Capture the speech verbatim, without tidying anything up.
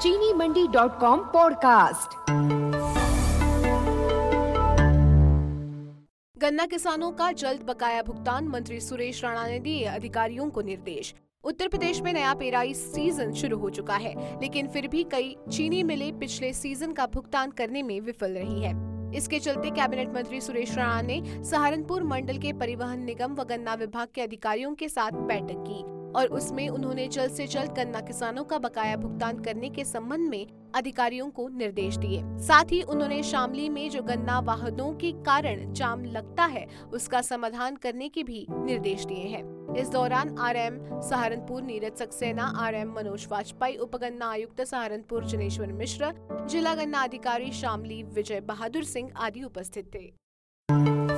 चीनी मंडी dot com podcast. गन्ना किसानों का जल्द बकाया भुगतान, मंत्री सुरेश राणा ने दिए अधिकारियों को निर्देश। उत्तर प्रदेश में नया पेराई सीजन शुरू हो चुका है, लेकिन फिर भी कई चीनी मिलें पिछले सीजन का भुगतान करने में विफल रही है। इसके चलते कैबिनेट मंत्री सुरेश राणा ने सहारनपुर मंडल के परिवहन निगम व गन्ना विभाग के अधिकारियों के साथ बैठक की और उसमें उन्होंने जल्द से जल्द गन्ना किसानों का बकाया भुगतान करने के संबंध में अधिकारियों को निर्देश दिए। साथ ही उन्होंने शामली में जो गन्ना वाहनों के कारण जाम लगता है उसका समाधान करने के भी निर्देश दिए हैं। इस दौरान आरएम सहारनपुर नीरज सक्सेना, आरएम मनोज वाजपेयी, उपगन्ना आयुक्त सहारनपुर जनेश्वर मिश्र, जिला गन्ना अधिकारी शामली विजय बहादुर सिंह आदि उपस्थित थे।